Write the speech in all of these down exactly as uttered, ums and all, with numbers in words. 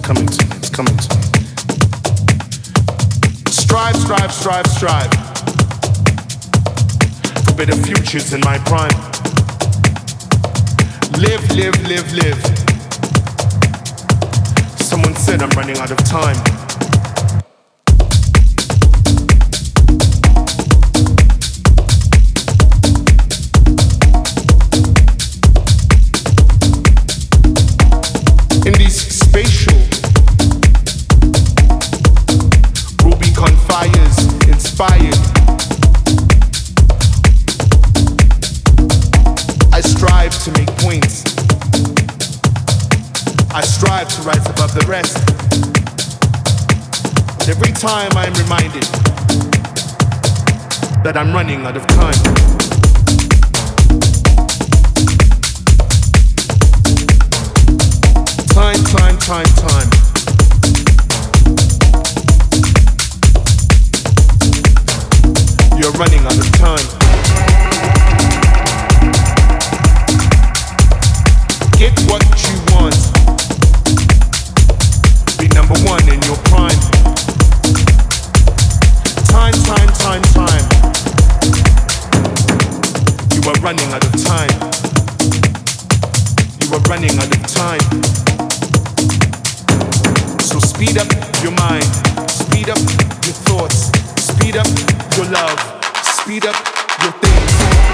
coming to me, it's coming to me. Strive, strive, strive, strive for better futures in my prime. Live, live, live, live. Someone said I'm running out of time. In these spatial Rubicon fires inspired, I strive to make points. I strive to rise above the rest. But every time I'm reminded that I'm running out of time. Time, time, time, time. You're running out of time. Get what you want. Be number one in your prime. Time, time, time, time. You are running out of time. You are running out of time. So speed up your mind, speed up your thoughts, speed up your love, speed up your things.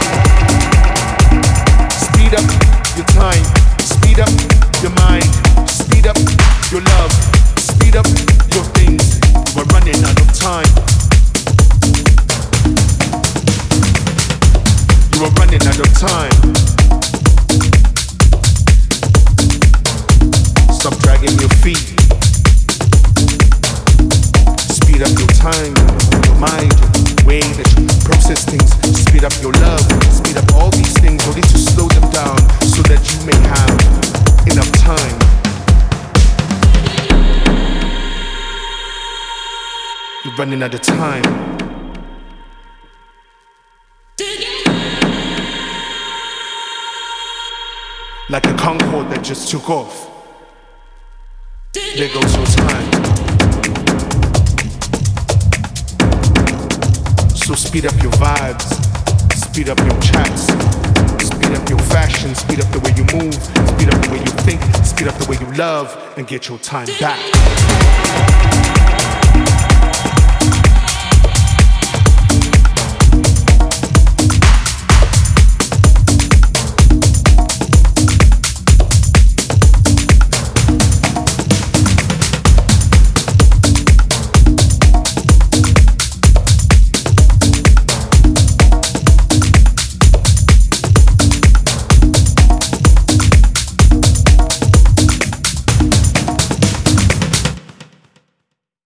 Speed up your time, speed up your mind, speed up your love, speed up your things. You are running out of time. You are running out of time. Stop dragging your feet. Speed up your time, your mind, your way that you process things. Speed up your love, speed up all these things. You need to slow them down so that you may have enough time. You're running out of time. Like a Concorde that just took off. There goes your time. So speed up your vibes, speed up your chats, speed up your fashion, speed up the way you move, speed up the way you think, speed up the way you love, and get your time back.